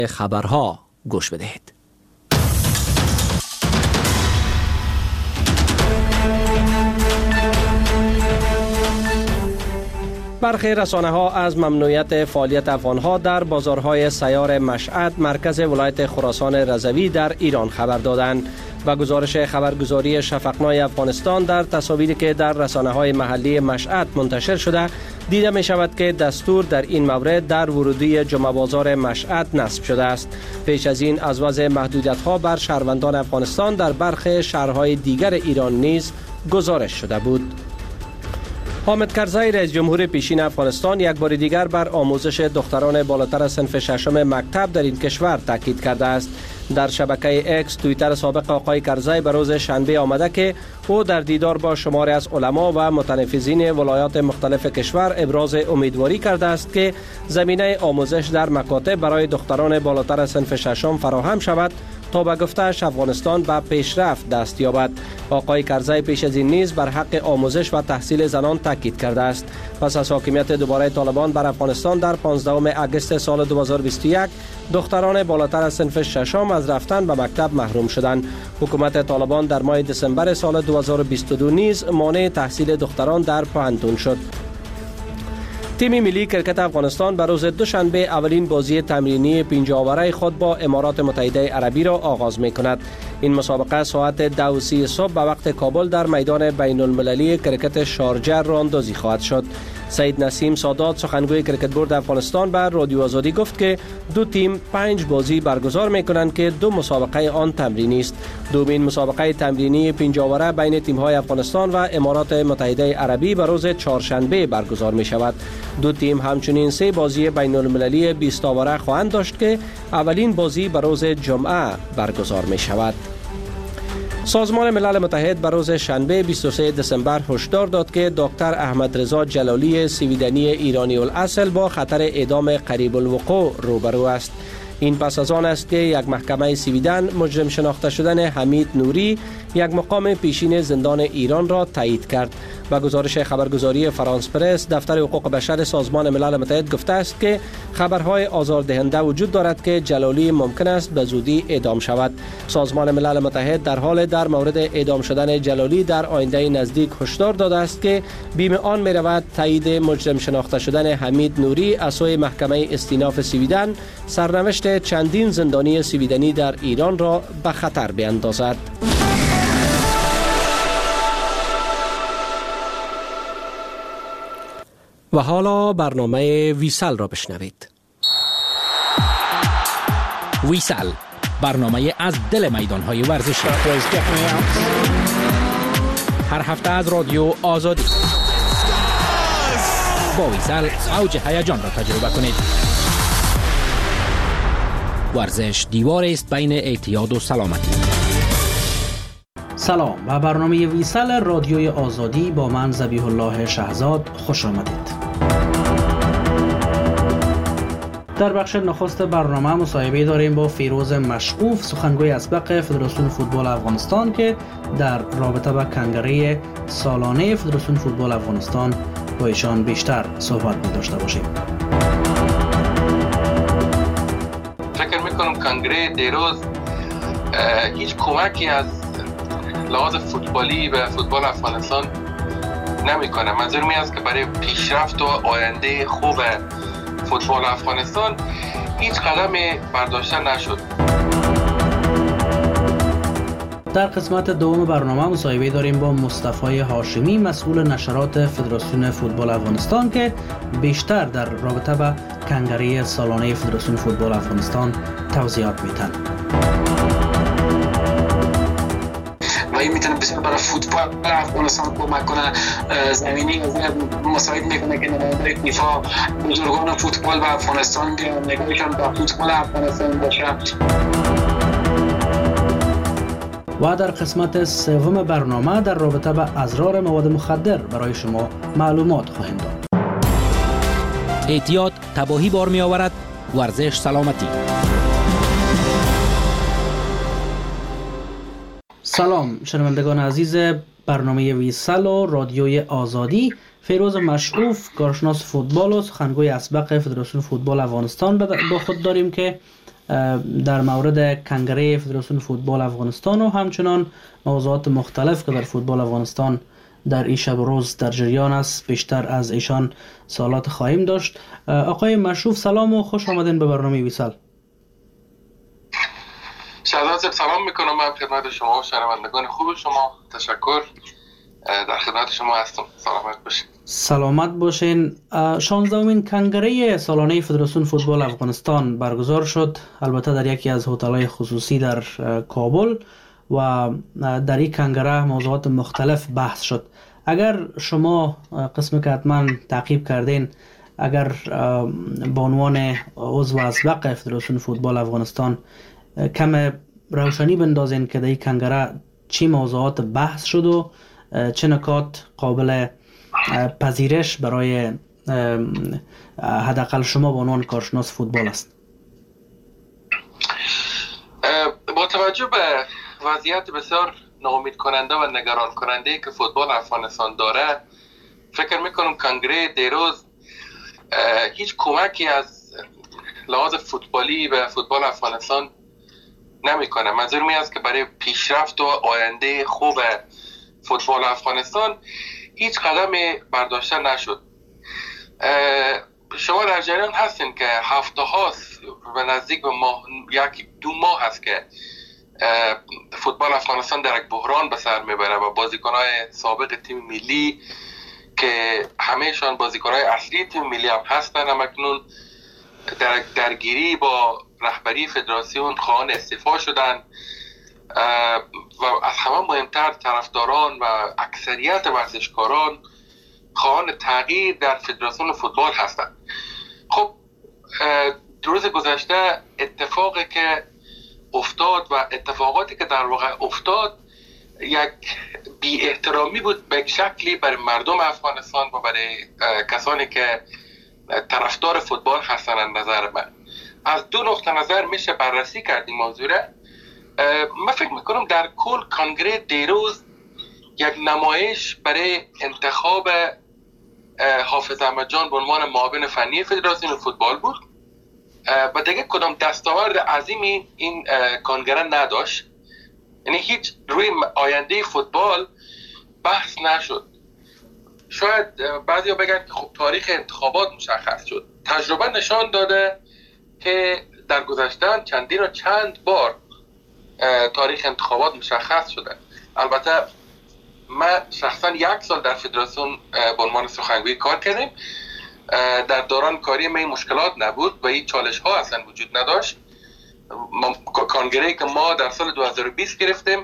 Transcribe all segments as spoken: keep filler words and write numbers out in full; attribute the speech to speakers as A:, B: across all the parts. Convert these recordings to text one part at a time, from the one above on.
A: خبرها گوش بدهید. برخی رسانه‌ها از ممنوعیت فعالیت افغان‌ها در بازارهای سیار مشهد مرکز ولایت خراسان رضوی در ایران خبر دادند و گزارش خبرگزاری شفقنای افغانستان در تصاویری که در رسانه‌های محلی مشهد منتشر شده دیده می شود که دستور در این مورد در ورودی جمعه بازار مشهد نصب شده است. پیش از این از وضع محدودیت‌ها بر شهروندان افغانستان در برخی شهرهای دیگر ایران نیز گزارش شده بود. حامد کرزی رئیس جمهور پیشین افغانستان یک بار دیگر بر آموزش دختران بالاتر صنف ششم مکتب در این کشور تاکید کرده است. در شبکه اکس توییتر سابق آقای کرزی به روز شنبه آمده که او در دیدار با شماری از علما و متنفذین ولایات مختلف کشور ابراز امیدواری کرده است که زمینه آموزش در مکاتب برای دختران بالاتر صنف ششم فراهم شود تا به گفته‌اش افغانستان به پیشرفت دست یابد. آقای کرزی پیش از این نیز بر حق آموزش و تحصیل زنان تاکید کرده است. پس از حاکمیت دوباره طالبان بر افغانستان در پانزدهم اگست سال دو هزار و بیست و یک دختران بالاتر از صنف ششم از رفتن به مکتب محروم شدند. حکومت طالبان در ماه دسامبر سال دو هزار و بیست و دو نیز مانع تحصیل دختران در پوهنتون شد. تیم ملی کرکت افغانستان به روز دوشنبه اولین بازی تمرینی پنج آوره خود با امارات متحده عربی را آغاز می کند. این مسابقه ساعت دو و سی صبح به وقت کابل در میدان بین المللی کرکت شارجه راه‌اندازی خواهد شد. سید نسیم سادات سخنگوی کرکت بورد افغانستان به رادیو آزادی گفت که دو تیم پنج بازی برگزار می کنند که دو مسابقه آن تمرینی است. دومین مسابقه تمرینی پنج آوره بین تیم‌های افغانستان و امارات متحده عربی به روز چهارشنبه برگزار می شود. دو تیم همچنین سه بازی بین المللی بیست آوره خواهند داشت که اولین بازی به روز جمعه برگزار می شود. سازمان ملل متحد به روز شنبه بیست و سوم دسامبر هشدار داد که دکتر احمد رضا جلالی سویدنی ایرانی الاصل با خطر اعدام قریب الوقوع روبرو است. این پس از آن است که یک محکمه سویدن مجرم شناخته شدن حمید نوری یک مقام پیشین زندان ایران را تایید کرد. با گزارش خبرگزاری فرانس پرس دفتر حقوق بشر سازمان ملل متحد گفته است که خبرهای آزاردهنده وجود دارد که جلالی ممکن است به زودی اعدام شود. سازمان ملل متحد در حال در مورد اعدام شدن جلالی در آینده نزدیک هشدار داده است که بیم آن می رود تایید مجرم شناخته شدن حمید نوری از سوی محکمه استیناف سویدن سرنوشت چندین زندانی سویدنی در ایران را به خطر بیندازد. و حالا برنامه ویسل را بشنوید.
B: ویسل، برنامه از دل میدان‌های ورزشی. هر هفته از رادیو آزادی. با ویسل اوج هیجان را تجربه کنید. ورزش دیوار است بین اعتیاد و سلامتی.
C: سلام، و برنامه ویسل رادیوی آزادی با من ذبیح الله شهزاد خوش آمدید. در بخش نخست برنامه مصاحبه داریم با فیروز مشعوف، سخنگوی اسبق فدراسیون فوتبال افغانستان که در رابطه با کنگره سالانه فدراسیون فوتبال افغانستان با ایشان بیشتر صحبت می داشته باشیم.
D: فکر میکنم کنگره دیروز هیچ کمکی از لحاظ فوتبالی به فوتبال افغانستان نمیکنه. منظور می است که برای پیشرفت و آینده خوب فوتبال افغانستان هیچ قدمی برداشته نشد.
C: در قسمت دوم برنامه مصاحبه داریم با مصطفی هاشمی، مسئول نشرات فدراسیون فوتبال افغانستان که بیشتر در رابطه با کنگره سالانه فدراسیون فوتبال افغانستان توضیحات میدن.
E: این میتونه بسیار برای فوتبال افغانستان کمک کنه. زمینی مساعد میکنه که نماینده فیفا بزرگان فوتبال و افغانستان بیان نگاهشان به فوتبال افغانستان باشه.
C: و در قسمت سوم برنامه در رابطه با اضرار مواد مخدر برای شما معلومات خواهیم داد.
B: اعتیاد تباهی بار می آورد، ورزش سلامتی.
C: سلام شنوندگان عزیز برنامه ویسل و رادیوی آزادی. فیروز مشعوف، کارشناس فوتبال و سخنگوی اسبق فدراسیون فوتبال افغانستان با خود داریم که در مورد کنگره فدراسیون فوتبال افغانستان و همچنان موضوعات مختلف که در فوتبال افغانستان در این شب و روز در جریان است بیشتر از ایشان سوالات خواهیم داشت. آقای مشروف سلام و خوش آمدین به برنامه ویسال.
D: شهزاد سلام میکنم من خدمت شما و شنوندگان خوب شما. تشکر، در خدمت شما هستم. سلامت باشین.
C: سلامت باشین. شانزدهمین کنگره سالانه فدراسیون فوتبال افغانستان برگزار شد، البته در یکی از هتل‌های خصوصی در کابل، و در این کنگره موضوعات مختلف بحث شد. اگر شما قسمی که حتما تعقیب کردین، اگر به عنوان عضو اسبق فدراسیون فوتبال افغانستان کم روشنی بندازین که در این کنگره چی موضوعات بحث شد و چه نکات قابل پذیرش برای حداقل شما به عنوان کارشناس فوتبال است؟
D: با توجه به وضعیت بسیار ناامید کننده و نگران کننده که فوتبال افغانستان داره، فکر میکنم کنگره دیروز هیچ کمکی از لحاظ فوتبالی به فوتبال افغانستان نمیکنه. منظور می است که برای پیشرفت و آینده خوب فوتبال افغانستان هیچ قدمی برداشته نشد. شما در جریان هستین که هفته هاست و نزدیک به ماه، یک دو ماه هست که فوتبال افغانستان در یک بحران به سر میبره و بازیکن‌های سابق تیم ملی که همه‌شان بازیکن‌های اصلی تیم ملی هم هستن هم اکنون در درگیری با رهبری فدراسیون خواهان استعفا شدن و از همه مهمتر طرفداران و اکثریت ورزشکاران خواهان تغییر در فدراسیون فوتبال هستند. خب روز گذشته اتفاقی که افتاد و اتفاقاتی که در واقع افتاد یک بی احترامی بود به شکلی برای مردم افغانستان و برای کسانی که طرفدار فوتبال هستن. نظر من از دو نقطه نظر میشه بررسی کرد این موضوع را. من فکر میکنم در کل کنگره دیروز یک نمایش برای انتخاب حافظ احمد جان به عنوان معاون فنی فدراسیون فوتبال بود و دیگه کدام دستاورد عظیمی این کنگره نداشت. یعنی هیچ روی آینده فوتبال بحث نشد. شاید بعضیا بگن که خب تاریخ انتخابات مشخص شد. تجربه نشان داده که در گذشته چندین و چند بار تاریخ انتخابات مشخص شده. البته من شخصا یک سال در فدراسیون به عنوان سخنگوی کار کردیم. در دوران کاری من مشکلات نبود و این چالش ها اصلا وجود نداشت. کنگره‌ای که ما در سال دو هزار و بیست گرفتیم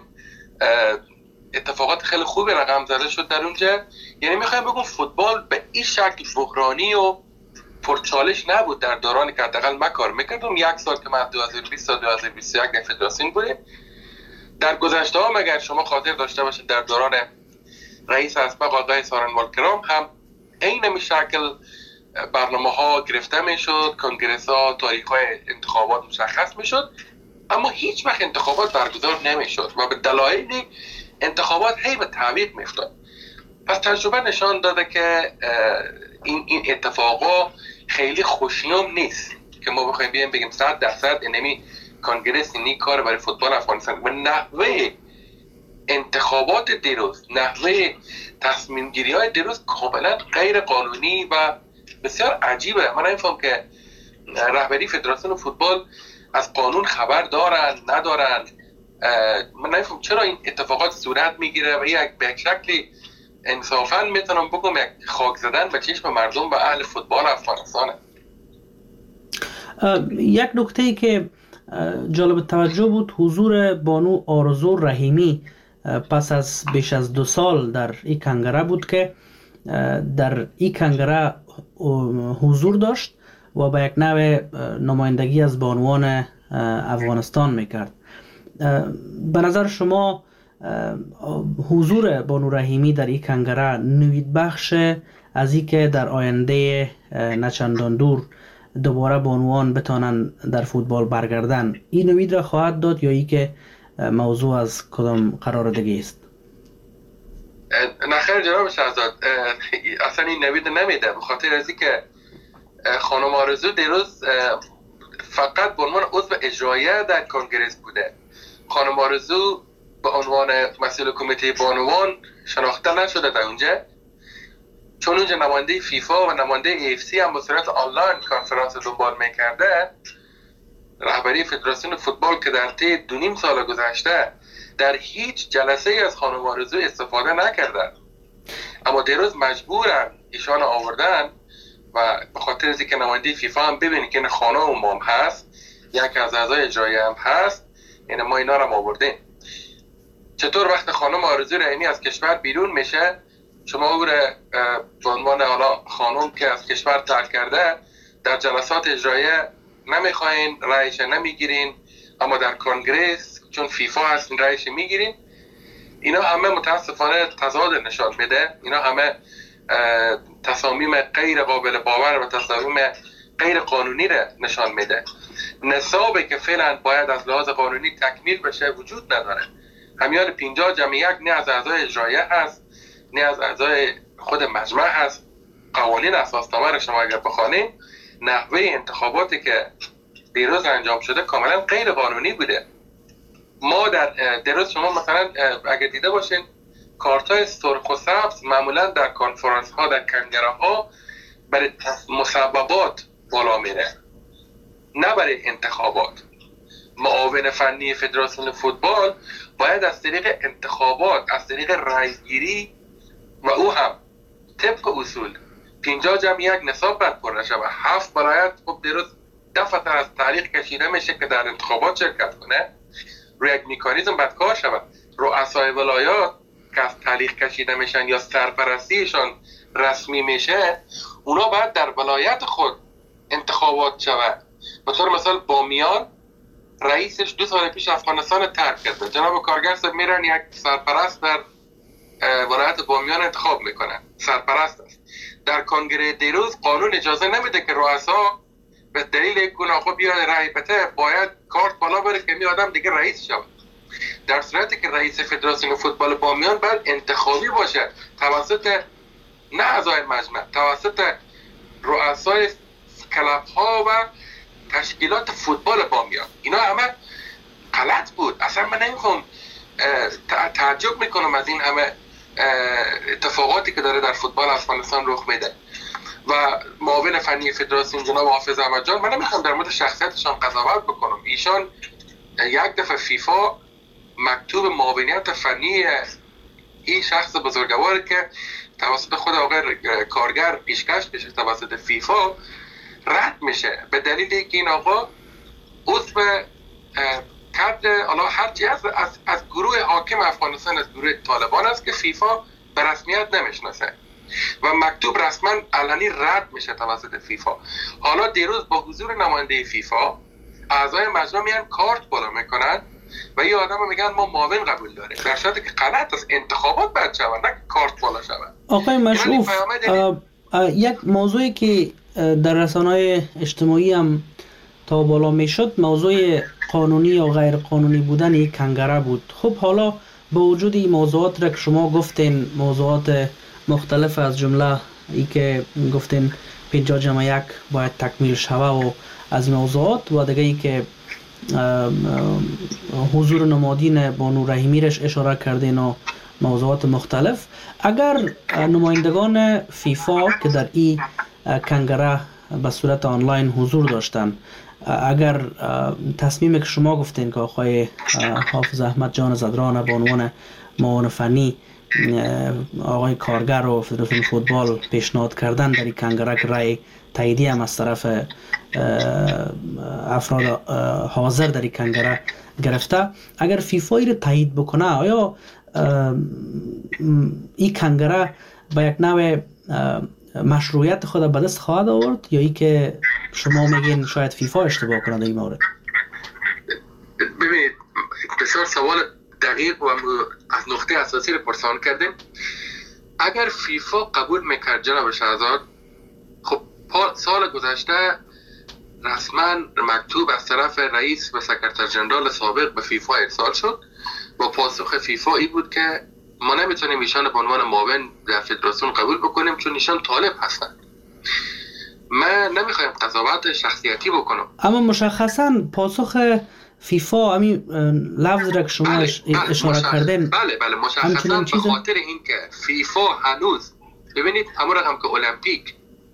D: اتفاقات خیلی خوبی رقم زده شد در اونجا. یعنی میخوایم بگم فوتبال به این شکل بحرانی و پرچالش نبود در دورانی که حداقل من کار میکردم. یک سال که من دو هزار و بیست تا دو هزار و بیست و یک در فدراسیون بودیم. در گذشته هم اگر شما خاطر داشته باشید در دوران رئیس اسبق آقای سارنوال کرام هم این نمی شکل برنامه ها گرفته می شد، کنگرس ها، تاریخ های انتخابات مشخص می شد، اما هیچ وقت انتخابات برگزار نمی شد و به دلایلی انتخابات هی به تعویق می افتاد. پس تجربه نشان داده که این این اتفاقا خیلی خوشیوم نیست که ما بخوایم بیایم بگیم صد درصد اینمی کنگرس اینی کار برای فوتبال افغانستان. و نحوه انتخابات دیروز، نحوه تصمیم گیری های دیروز کاملا غیر قانونی و بسیار عجیبه. من نمیفهم که رهبری فدراسیون فوتبال از قانون خبر دارن ندارن. من نمیفهم چرا این اتفاقات صورت میگیره و یک به یک شکلی انصافا میتونم بگم یک خاک زدن به چشم مردم و اهل فوتبال افغانستانه.
C: یک نکته ای که جالب توجه بود حضور بانو آرزو رحیمی پس از بیش از دو سال در این کنگره بود که در این کنگره حضور داشت و به یک نوع نمایندگی از بانوان افغانستان میکرد. به نظر شما حضور بانو رحیمی در این کنگره نوید بخش از این که در آینده نچندان دور دوباره بانوان بتانن در فوتبال برگردن، این نوید را خواهد داد یا ای که موضوع از کدام قرار دیگه است؟
D: نخیر جناب شهزاد، اصلا این نوید نمیده، به خاطر از اینکه خانم آرزو دیروز فقط به عنوان عضو اجرایه در کنگره بوده. خانم آرزو به عنوان مسئول کمیته بانوان شناخته نشده در اونجا، چون اونجا نماینده فیفا و نماینده ای اف سی هم به صورت آنلاین کنفرانس دنبال میکرده. رهبری فدراسیون فوتبال که در طی دو نیم سال گذشته در هیچ جلسه از خانم آرزو استفاده نکردن، اما دیروز مجبورن ایشان آوردن و به خاطر از اینکه نماینده فیفا هم ببینید که این خانم هم هست، یک از اعضای اجرایی هم هست، یعنی ما اینا رو آوردیم. چطور وقت خانم آرزو رحیمی از کشور بیرون میشه، شما او را به عنوان حالا خانم که از کشور ترک کرده در جلسات اجراییه نمیخواین، رایش نمیگیرین، اما در کنگرس چون فیفا هست رایش میگیرین. اینا همه متاسفانه تضاد نشان میده، اینا همه تصامیم غیر قابل باور و تصامیم غیر قانونی را نشان میده. نصابی که فعلا باید از لحاظ قانونی تکمیل بشه وجود نداره. همیان پنجاه جمع یک نه از اعضای اجراییه هست، نه از اعضای خود مجمع هست. قوانین اساسنامه را شما اگر بخوانید، نحوه انتخاباتی که دیروز انجام شده کاملا غیر قانونی بوده. ما در دیروز شما مثلا اگر دیده باشین کارت‌های سرخ و سبز معمولا در کنفرانس ها، در کنگره ها برای مسببات بالا میره، نه برای انتخابات. معاون فنی فدراسیون فوتبال باید از طریق انتخابات، از طریق رایگیری و او هم طبق اصول پنجاه جمع یک نصاب باید پر نشه و هفت برایت خب دیروز دفعه از تاریخ کشیده میشه که در انتخابات شرکت کنه. روی یک میکانیزم باید کار شود. رؤسای ولایات که از تاریخ کشیده میشن یا سرپرستیشان رسمی میشه، اونا باید در ولایت خود انتخابات شود. مثلا مثلا بامیان رئیسش دو سال پیش افغانستان ترک کرده، جناب کارگر صاحب میرن یک سرپرست در ولایت بامیان انتخاب میکنن، سرپرست است. در کنگره دیروز قانون اجازه نمیده که رؤسا به دلیل یک گناه بیاد رای بده، باید کارت بالا بره که می آدم دیگه رئیس شود. در صورتی که رئیس فدراسیون فوتبال بامیان باید انتخابی باشه توسط نه اعضای مجمع، توسط رؤسای کلب ها و تشکیلات فوتبال بامیان. اینا همه غلط بود. اصلا من نمیخوام تعجب میکنم از این همه اتفاقاتی که داره در فوتبال افغانستان رخ میده. و معاون فنی فدراسیون جناب حافظ احمد جان، من نمیخوام در مورد شخصیتشان قضاوت بکنم. ایشان یک دفعه فیفا مکتوب معاونیت فنی این شخص بزرگوار که توسط خود آقای کارگر پیشکش بشه توسط فیفا رد میشه به دلیل اینکه این آقا عضو کرد حالا هرچی از, از از گروه حاکم افغانستان، از گروه طالبان است که فیفا به رسمیت نمیشناسه و مکتوب رسما علنی رد میشه توسط فیفا. حالا دیروز با حضور نماینده فیفا اعضای مجمع میان کارت بالا میکنن و یه آدم میگن ما معاون قبول داریم، در صورتی که غلط است. انتخابات باید شود، نه کارت بالا شود.
C: آقای مشروف، یک موضوعی که در رسانه‌های اجتماعی هم تا بالا میشد موضوع قانونی یا غیر قانونی بودن یک کنگره بود. خب حالا با وجود این موضوعات را که شما گفتین، موضوعات مختلف از جمله ای که گفتین پنجاه جمع یک باید تکمیل شود و از این موضوعات و دیگه ای که حضور نمادین بانو رحیمی رش اشاره کردین و موضوعات مختلف، اگر نمایندگان فیفا که در این کنگره به صورت آنلاین حضور داشتن، اگر تصمیمی که شما گفتین که آقای حافظ احمد جان زدران به عنوان معاون فنی آقای کارگر و فدراسیون فوتبال پیشنهاد کردن در این کنگره که رای تاییدی هم از طرف افراد حاضر در این کنگره گرفته، اگر فیفا رو تایید بکنه، آیا این کنگره با یک نوع مشروعیت خود به دست خواهد آورد یا ای که شما میگین شاید فیفا اشتباه کنه در این مورد؟
D: ببینید، بسیار سوال دقیق و از نقطه اساسی رو پرسان کردیم. اگر فیفا قبول میکرد جناب شهزاد، خب سال گذشته رسما مکتوب از طرف رئیس و سکرتر جنرال سابق به فیفا ارسال شد و پاسخ فیفا این بود که ما نمیتونیم ایشان به عنوان معاون در فدراسیون قبول بکنیم چون ایشان طالب هستند. من نمیخوایم قضاوت شخصیتی بکنم.
C: اما مشخصا پاسخ فیفا همین لفظ را که شما
D: بله،
C: اشاره
D: بله،
C: کردین
D: بله بله مشخصا به خاطر اینکه فیفا هنوز ببینید همون رقم که المپیک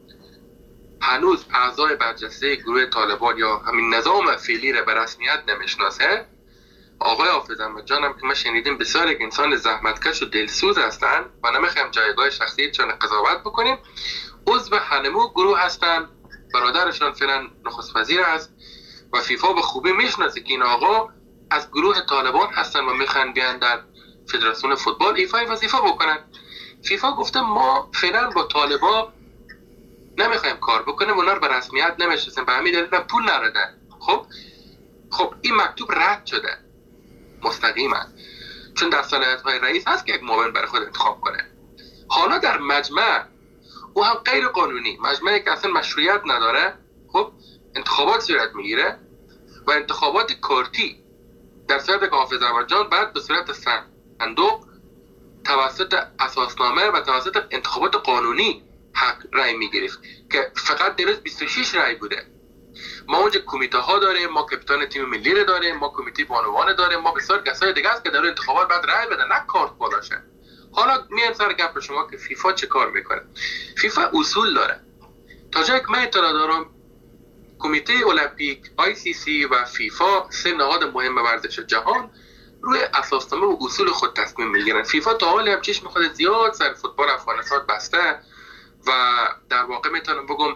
D: هنوز اعضای برجسته گروه طالبان یا همین نظام فعلی را به رسمیت نمیشناسه. آقای حافظ احمد جان هم که ما شنیدیم بسیار یک انسان زحمتکش و دلسوز هستن و نمیخوایم جایگاه شخصی چون قضاوت بکنیم. عضو هنمو گروه هستن، برادرشان فعلا نخست وزیر است و فیفا به خوبی میشناسه که این آقا از گروه طالبان هستن و میخوان بیان در فدراسیون فوتبال ایفای وظیفه بکنن. فیفا گفته ما فعلا با طالبا نمیخوایم کار بکنیم، اونا رو به رسمیت نمیشناسیم، به همین دلیل پول نردن. خب خب این مکتوب رد شده مستقیما، چون در صلاحیت‌های رئیس هست که یک معاون برای خود انتخاب کنه. حالا در مجمع او هم غیر قانونی، مجمعی که اصلا مشروعیت نداره، خب انتخابات صورت میگیره و انتخابات کارتی در صورت که حافظ احمد جان بعد به صورت صندوق توسط اساسنامه و توسط انتخابات قانونی حق رای میگرفت که فقط دیروز بیست و شش رای بوده. ما اونجا کمیته ها داریم، ما کاپیتان تیم ملی رو داریم، ما کمیته بانوان داریم، ما بسیار کسای دیگه است که در انتخابات بعد رای بدن، نه کارت بالاشه. حالا میام سر گپ شما که فیفا چه کار میکنه. فیفا اصول داره. تا جایی که من اطلاع دارم کمیته المپیک، آی سی سی و فیفا سه نهاد مهم ورزش جهان روی اساسنامه و اصول خود تصمیم میگیرن. فیفا تا حالی هم چشم خود زیاد سر فوتبال افغانستان بسته و در واقع میتونم بگم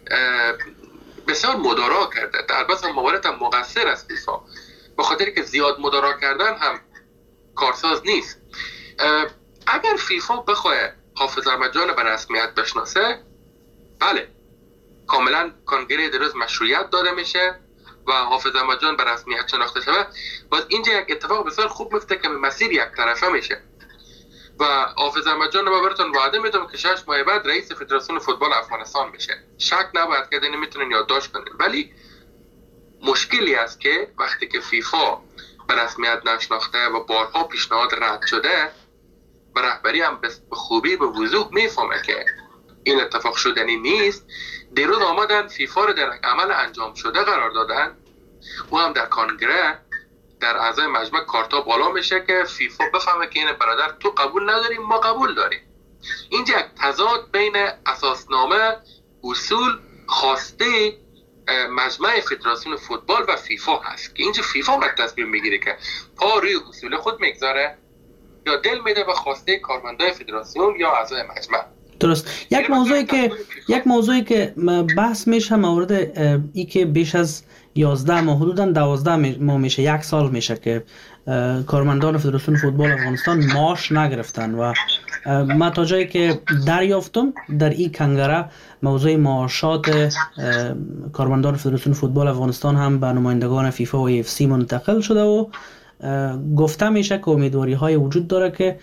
D: بسیار مدارا کرده. در بعضی موارد هم مقصر است فیفا، به خاطر که زیاد مدارا کردن هم کارساز نیست. اگر فیفا بخواه حافظ احمد جان به رسمیت بشناسه، بله کاملا کنگره درست مشروعیت داده میشه و حافظ احمد جان به رسمیت شناخته شود. باز اینجا یک اتفاق بسیار خوب میفته که مسیر یک طرفه میشه و حافظ احمد جان رو براتون وعده میدم که شش ماه بعد رئیس فدراسیون فوتبال افغانستان میشه. شک نباید که اینو میتونن یادداشت کنین. ولی مشکلی است که وقتی که فیفا به رسمیت نشناخته و بارها پیشنهاد رد شده و رهبری هم به خوبی به وضوح میفهمه که این اتفاق شدنی نیست، دیروز آمدن فیفا رو در عمل انجام شده قرار دادن و هم در کنگره در اعضای مجمع کارتا بالا میشه که فیفا بفهمه که این برادر تو قبول نداریم ما قبول داریم. اینجا یک تضاد بین اساسنامه، اصول، خواسته مجمع فدراسیون فوتبال و فیفا هست که اینجا فیفا باید تصمیم میگیره که پا روی اصول خود میگذاره یا دل میده به خواسته کارمندای فدراسیون یا اعضای مجمع.
C: درست. یک موضوعی که یک موضوعی که بحث میشه مورد ای که بیش از یازده ماه حدوداً دوازده ماه میشه، یک سال میشه که کارمندان فدراسیون فوتبال افغانستان معاش نگرفتن و ما تا جایی که دریافتم در این کنگره موضوع معاشات کارمندان فدراسیون فوتبال افغانستان هم به نمایندگان فیفا و ای اف سی منتقل شده و گفته میشه که امیدواری های وجود داره که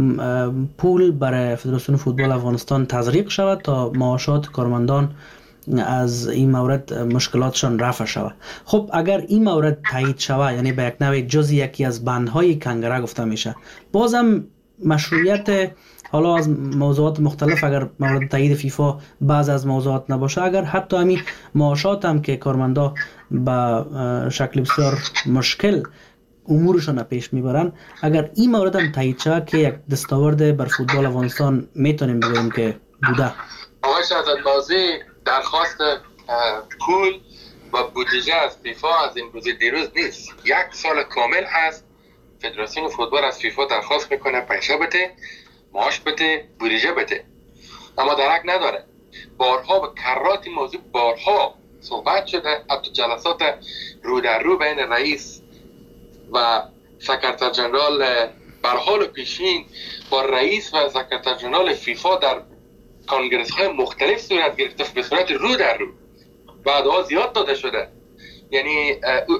C: پول برای فدراسیون فوتبال افغانستان تزریق شود تا معاشات کارمندان از این مورد مشکلاتشان رفع شود. خب اگر این مورد تایید شود، یعنی به یک نوع جزئی یکی از بندهای کنگره گفته میشه، بازم مشروعیت حالا از موضوعات مختلف اگر مورد تایید فیفا بعض از موضوعات نباشه، اگر حتی همین معاشات هم که کارمندا به شکل بسیار مشکل امورشان پیش میبرن، اگر این مورد هم تایید شود که یک دستاورد بر فوتبال افغانستان میتونیم بگوییم که بوده.
D: آقای شهزادبازی درخواست پول و بودجه از فیفا از این روز دیروز نیست. یک سال کامل هست فدراسیون فوتبال از فیفا درخواست میکنه پیسه بده، معاش بده، بودجه بده، اما درک نداره. بارها به کرات این موضوع بارها صحبت شده، حتی جلسات رو در رو بین رئیس و سکرتر جنرال برحال پیشین با رئیس و سکرتر جنرال فیفا در کانگرس های مختلف صورت گرفته به صورت رو در رو، بعدها زیاد داده شده. یعنی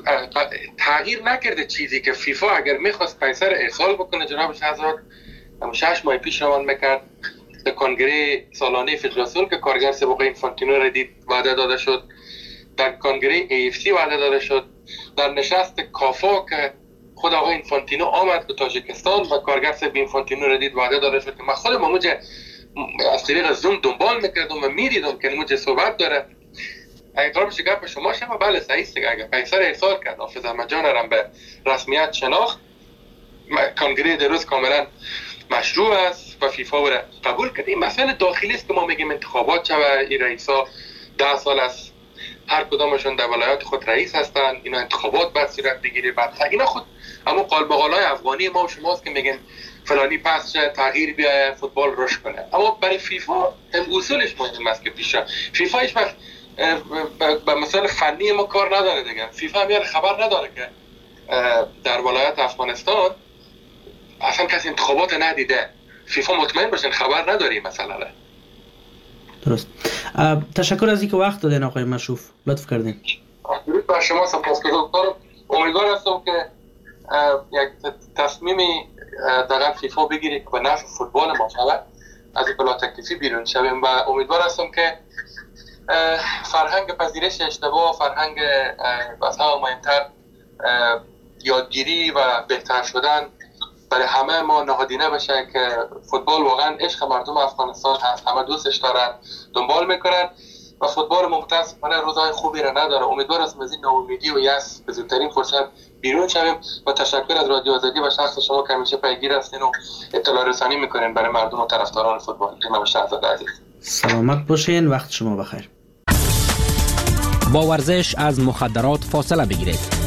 D: تغییر نکرده چیزی که فیفا اگر میخواست پیسه رو ارسال بکنه جناب شهزاد شش ماه پیش روان میکرد در کنگره سالانه فدراسیون که کارگر سابق اینفانتینو را دید وعده داده شد، در کنگره ای اف سی وعده داده شد، در نشست کافا که خود آقای اینفانتینو آمد به تاجیکستان و کارگر سابق اینفانتینو را دید وعده داده شد که من خودم اونجا از طریق زوم دنبال میکردم و میدیدم که اینو چه صحبت داره. اگه قرار بشه گپ شما شما بله صحیح است. اگه قیصر ارسال کرد حافظ احمد جان را به رسمیت شناخت، کنگره دیروز کاملا مشروع است و فیفا را قبول کرد. این مسئله داخلی است که ما میگیم انتخابات شوه، این رئیسا ده سال است هر کدامشون در ولایت خود رئیس هستن، اینا انتخابات بعد صورت بگیره، بعد اینا خود اما قالب‌قالای افغانی ما و شماست که میگن فلانی پس تغییر بیاید فوتبال رشد کنه. اما برای فیفا اصولش مهم است که پیش فیفا هیچ وقت به مسائل فنی ما کار نداره دیگه. فیفا میاد خبر نداره که در ولایت افغانستان اصلا کسی انتخابات ندیده. فیفا مطمئن باشین خبر نداری مثلا.
C: درست. تشکر از اینکه وقت دادین آقای مشروف، لطف کردین.
D: درود بر شما، سپاسگزارم. امیدوار هستم که یک تصمیمی در فیفا بگیرید که به نفع فوتبال ما شود، از این بلا تکلیفی بیرون شویم و امیدوار هستم که فرهنگ پذیرش اشتباه، فرهنگ از همه مهمتر یادگیری و بهتر شدن برای همه ما نهادینه بشه که فوتبال واقعا عشق مردم افغانستان هست، همه دوستش دارن، دنبال میکنن و فوتبال متاسفانه روزهای خوبی را نداره. امیدوار هستم از این ناامیدی و یأس به زودترین فرصت بیرون شویم و تشکر از رادیو آزادی و شخص شما که همیشه پیگیر هستین و اطلاع رسانی میکنین برای مردم و طرفداران فوتبال. جناب شهزاده عزیز
C: سلامت باشین، وقت شما بخیر.
B: با ورزش از مخدرات فاصله بگیرید.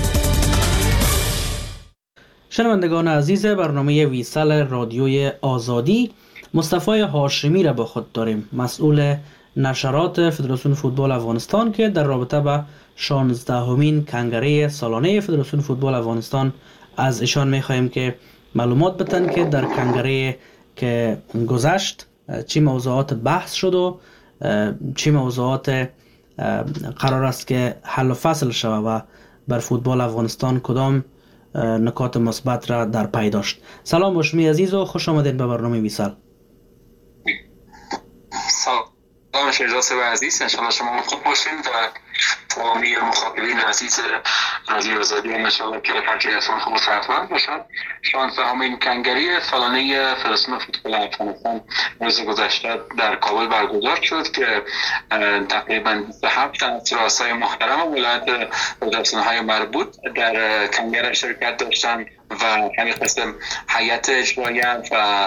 C: شنوندگان عزیز برنامه ویسال رادیوی آزادی، مصطفی هاشمی را با خود داریم، مسئول نشرات فدراسیون فوتبال افغانستان که در رابطه با شانزدهمین کنگره سالانه فدراسیون فوتبال افغانستان از ایشان می‌خواهیم که معلومات بدن که در کنگره که گذشت چی موضوعات بحث شد و چی موضوعات قرار است که حل و فصل شود و بر فوتبال افغانستان کدام نکات مثبت را در پی داشت. سلام هاشمی عزیز و خوش آمدید به برنامه ویسال.
E: سلام شهزاده عزیز، انشاءالله شما خوب باشین و تمامی مخاطبین عزیز رادیو آزادی انشاءالله که هرچی هستن خوب و صحتمند باشن. شانزدهمین کنگره سالانه فدراسیون فوتبال افغانستان روز گذشته در کابل برگزار شد که تقریبا بیست و هفت از رؤسای محترم ولایت فدراسیون‌های مربوط در کنگره شرکت داشتند و همین قسم هیئت اجراییه و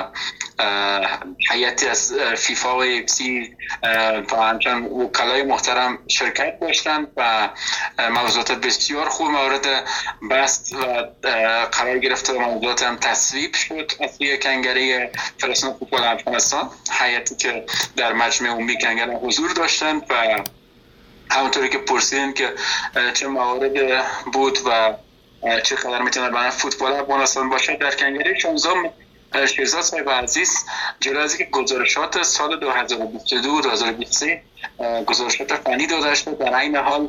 E: هیئت از فیفا و ایپسی و همچنین وکلای محترم شرکت داشتند و موضوعات بسیار خوب مورد بحث و قرار گرفته و موضوعات هم تصویب شد از روی کنگره فدراسیون فوتبال افغانستان. هیئتی که در مجمع عمومی کنگره حضور داشتند و همونطوری که پرسیدن که چه موارد بود و چه قدر میتونه برای فوتبال افغانستان باشه در کنگره شانزدهم، شهزاد صاحب عزیز جلوی از اینکه گزارشات سال دو هزار و بیست و دو دو هزار و بیست و سه گزارشات فنی داده شد، در این حال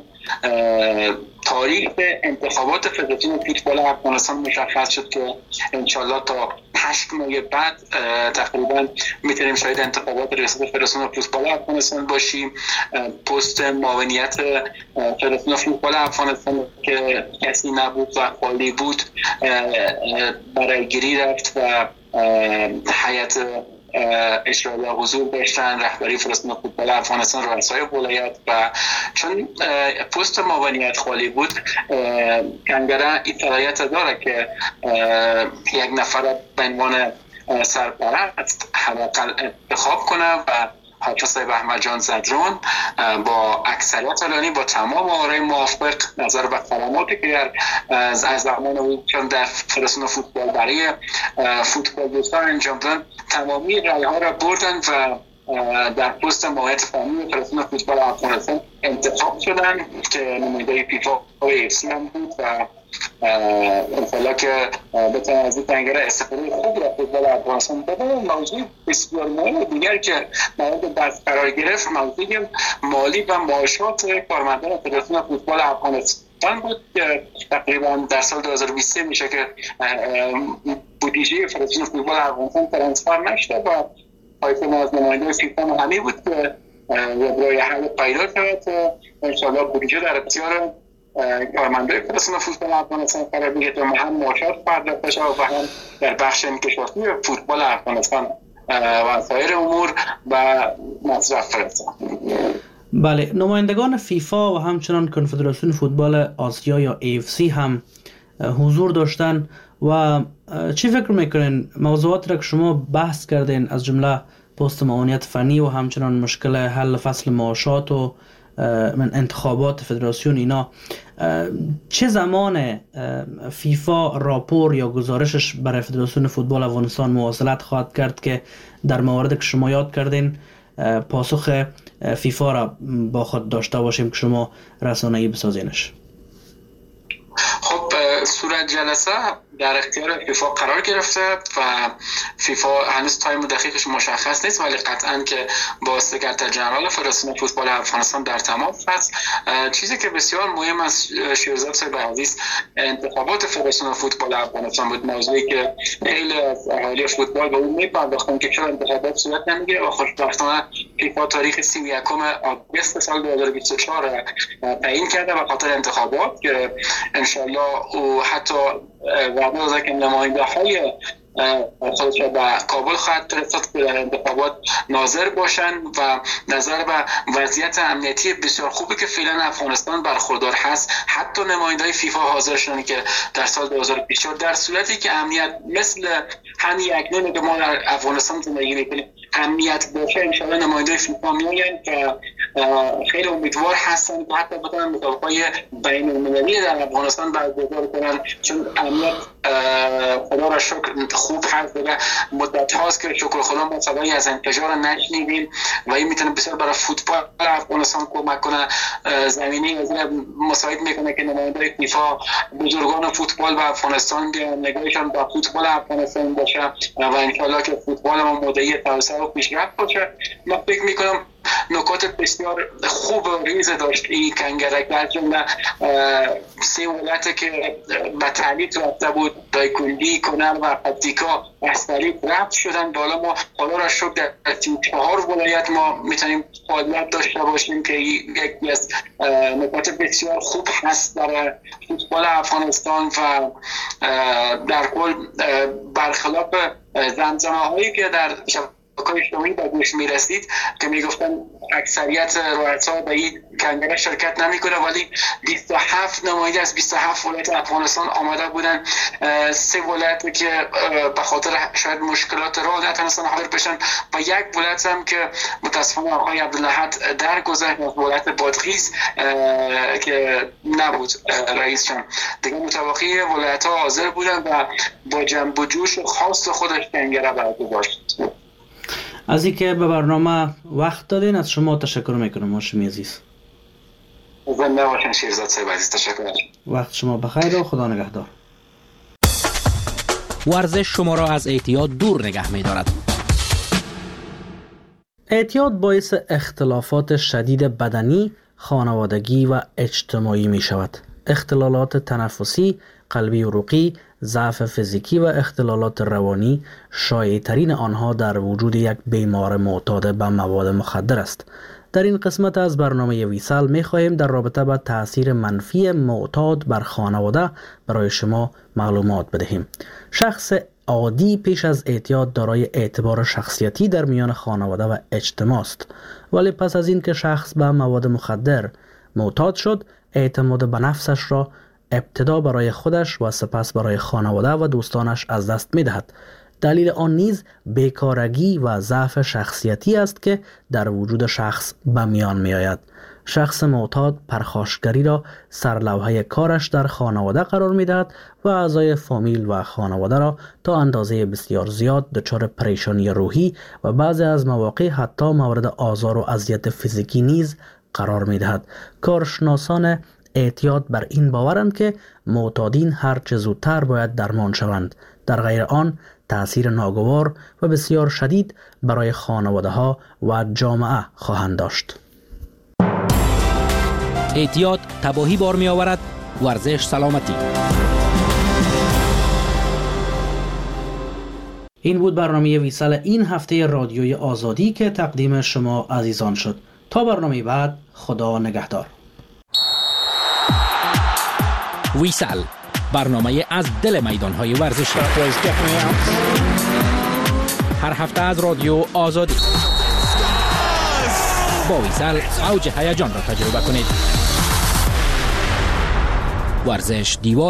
E: تاریخ انتخابات فدراسیون فوتبال افغانستان مشخص شد که انشالله تا هشت ماه بعد تقریبا میتونیم شاید انتخابات ریاست فدراسیون فوتبال افغانستان باشیم. پست معاونیت فدراسیون فوتبال افغانستان که کسی نبود و خالی بود برای گیری رفت و هیئت اجرایی حضور داشتن، رهبری فدراسیون فوتبال افغانستان، رؤسای ولایت و چون پست معاونیت خالی بود کنگره این صلاحیت داره که یک نفر به عنوان سرپرست حداقل انتخاب کنه و حافظ صاحب احمد جان زدران با اکثریت علنی با تمام آرای موافق نظر به کلماتی که از از زمان او چون در فدراسیون فوتبال برای فوتبال دوستان انجام دادن تمامی رای ها را بردن و در پست معاونیت فنی فدراسیون فوتبال افغانستان انتخاب شدن که نماینده فیفا و ایفسی هم بود و انشالله که بتونن از این کنگره استفاده خوب را فوتبال افغانستان بدن. موضوع بسیار مهم دیگر که مورد بحث قرار گرفت موضوع مالی و معاشات کارمندان فدراسیون فوتبال افغانستان بود که تقریبا در سال دو هزار و بیست و سه میشه که بودجه فدراسیون فوتبال افغانستان ترانسفر نشده و پایتون از نماینده فیفا همی بود که برای حل پیدا شد. انشالله بودجه در اختیار کارمندای فدراسیون فوتبال افغانستان قرار بگیره تا هم معاشات پرداخت بشه و هم در بخش انکشافی فوتبال افغانستان و سایر امور و مصرف فرستن.
C: بله، نمایندگان فیفا و همچنان کنفدراسیون فوتبال آسیا یا ای اف سی هم حضور داشتن و چی فکر میکنین موضوعات را که شما بحث کردین از جمله پست معاونیت فنی و همچنان مشکل حل فصل معاشات و من انتخابات فدراسیون اینا، چه زمان فیفا راپور یا گزارشش برای فدراسیون فوتبال افغانستان مواصلت خواهد کرد که در موارد که شما یاد کردین پاسخ فیفا را با خود داشته باشیم که شما رسانه‌ای بسازینش؟
E: خب صورت جلسه در اختیار فیفا قرار گرفته و فیفا هنوز تایم دقیقش مشخص نیست، ولی قطعاً که با سکرتر جنرال فدراسیون فوتبال افغانستان در تماس هست. چیزی که بسیار مهم است شیرزاد صاحب عزیز، انتخابات فدراسیون فوتبال افغانستان بود، موضوعی که خیلی از اهالی فوتبال به اون میپرداختن که چرا انتخابات صورت نمیگیره و خوشبختانه فیفا تاریخ سی و یکم آگوست سال دو هزار و بیست و چهار تعیین کرده به خاطر انتخابات که انشالله و حتی وعده داده که نماینده های خودش را به کابل خواهد فرستاد که در انتخابات ناظر باشند و نظر به وضعیت امنیتی بسیار خوبی که فعلا افغانستان برخوردار هست، حتی نماینده‌های فیفا حاضر شدن که در سال دو هزار و بیست و چهار در صورتی که امنیت مثل همین اکنون که ما در افغانستان زندگی می‌کنیم امنیت باشه، انشاءالله نماینده‌های فیفا میآیند که خیلی امیدوار هستن که حتی بتونن مسابقه‌های بین‌المللی در افغانستان برگزار کنن، چون امنیت خدا را شکر خوب هست. دیگه مدت هاست که شکر خدا ما صدایی از انفجار نشنیدیم و این میتونه بسیار برای فوتبال افغانستان کمک کنه. زمینه از مساعد میکنه که نماینده‌های فیفا بزرگان فوتبال و افغانستان نگاهشان به فوتبال افغانستان باشه و انشالله که فوتبال ما مدعی توسعه و پیشرفت باشه. من فکر میکنم نکات بسیار خوب و ریز داشت این کنگرک، در جمله سه ولایت که به تعلیق رفته بود، دایکندی، کنر و پکتیکا از تعلیق رفت شدن. بالا ما خدا را شکر در چهار ولایت ما میتونیم فعالیت داشته باشیم که یکی از نکات بسیار خوب هست برای فوتبال افغانستان و در کل برخلاف زمزمه هایی که در کار اجتماعی به گوش میرسید که میگفتن اکثریت رؤسا به این کنگره شرکت نمیکنه، ولی بیست و هفت نماینده از بیست و هفت ولایت افغانستان آمده بودن. سه ولایت که به خاطر شاید مشکلات راه نتونستن حاضر بشن و یک ولایت هم که متاسفانه آقای عبدالحد درگذشت از ولایت بادغیس که نبود رئیسشان، دیگه متوقی ولایت ها حاضر بودن و با جنب و جوش خاص خودش کنگره برگزار شد.
C: از اینکه به برنامه وقت دادین از شما تشکر میکنم هاشمی عزیز.
E: زنده باشین شیرزاد صاحب عزیز، تشکر.
C: وقت شما بخیر و خدا نگهدار.
B: ورزش شما را از اعتیاد دور نگه می‌دارد.
C: اعتیاد باعث اختلافات شدید بدنی، خانوادگی و اجتماعی می شود. اختلالات تنفسی، قلبی عروقی، ضعف فیزیکی و اختلالات روانی شایع‌ترین آنها در وجود یک بیمار معتاد به مواد مخدر است. در این قسمت از برنامه ویسال می خواهیم در رابطه با تأثیر منفی معتاد بر خانواده برای شما معلومات بدهیم. شخص عادی پیش از اعتیاد دارای اعتبار شخصیتی در میان خانواده و اجتماع است، ولی پس از این که شخص به مواد مخدر معتاد شد، اعتماد به نفسش را ابتدا برای خودش و سپس برای خانواده و دوستانش از دست می دهد. دلیل آن نیز بیکارگی و ضعف شخصیتی است که در وجود شخص به میان می آید. شخص معتاد پرخاشگری را سرلوحه کارش در خانواده قرار می دهد و اعضای فامیل و خانواده را تا اندازه بسیار زیاد دچار پریشانی روحی و بعضی از مواقع حتی مورد آزار و اذیت فیزیکی نیز قرار می دهد. کارشناسان اعتیاد بر این باورند که معتادین هر چه زودتر باید درمان شوند، در غیر آن تأثیر ناگوار و بسیار شدید برای خانواده ها و جامعه خواهند داشت.
B: اعتیاد تباهی بار می آورد، ورزش سلامتی.
C: این بود برنامه ویسال این هفته رادیوی آزادی که تقدیم شما عزیزان شد. تا برنامه بعد، خدا نگهدار.
B: ویسال، برنامه از دل میدان‌های ورزشی. هر هفته از رادیو آزادی. با ویسل اوج هیجان را تجربه کنید. ورزش دیوار